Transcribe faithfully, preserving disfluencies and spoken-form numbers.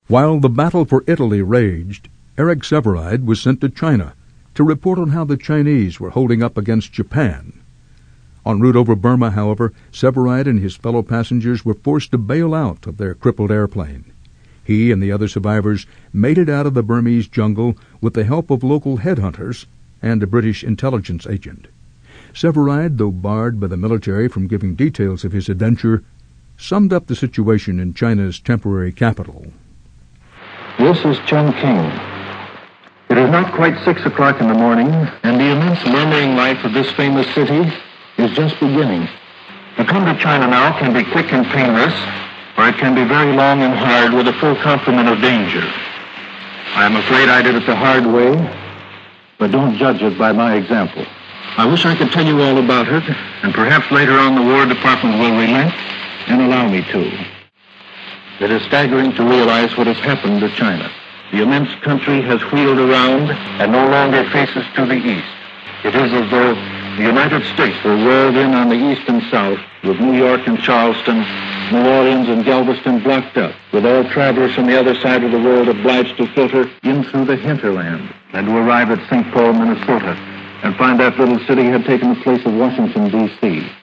While the battle for Italy raged, Eric Sevareid was sent to China to report on how the Chinese were holding up against Japan. En route over Burma, however, Sevareid and his fellow passengers were forced to bail out of their crippled airplane. He and the other survivors made it out of the Burmese jungle with the help of local headhunters and a British intelligence agent. Sevareid, though barred by the military from giving details of his adventure, summed up the situation in China's temporary capital. This is Chungking. It is not quite six o'clock in the morning, and the immense murmuring life of this famous city is just beginning. To come to China now can be quick and painless, or it can be very long and hard with a full complement of danger. I am afraid I did it the hard way, but don't judge it by my example. I wish I could tell you all about it, and perhaps later on the War Department will relent and allow me to. It is staggering to realize what has happened to China. The immense country has wheeled around and no longer faces to the east. It is as though the United States were rolled in on the east and south, with New York and Charleston, New Orleans and Galveston blocked up, with all travelers from the other side of the world obliged to filter in through the hinterland and to arrive at Saint Paul, Minnesota, and find that little city had taken the place of Washington, D C